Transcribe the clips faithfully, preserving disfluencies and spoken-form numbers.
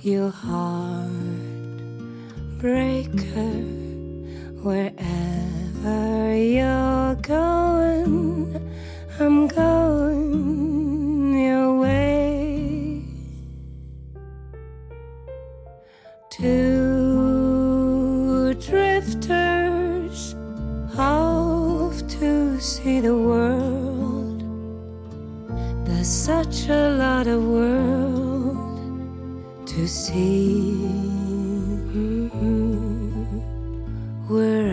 you heartbreaker, wherever you're going, I'm going your way. Two drifters off to see the world. There's such a lot of world to see. Mm-hmm. We're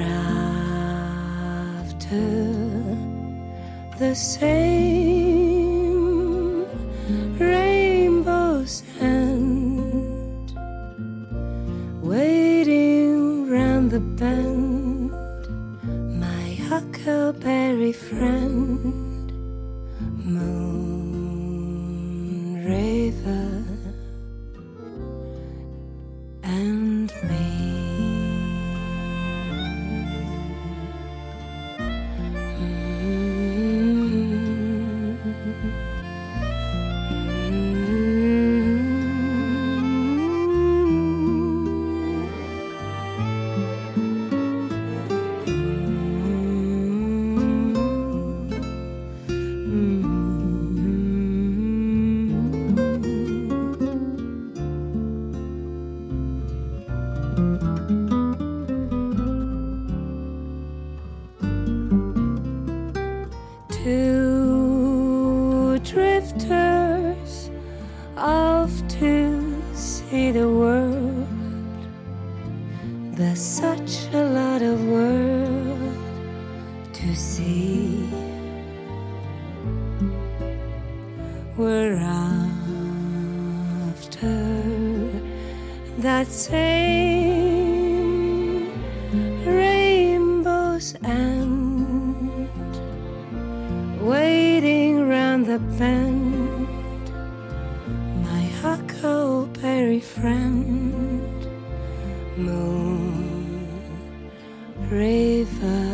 after the same rainbow's end, waiting round the bend, my huckleberry friend, moon raver and me. Two drifters off to see the world. There's such a lot of world to see. We're after that same rainbow's end, waiting round the bend, my huckleberry friend, moon raver.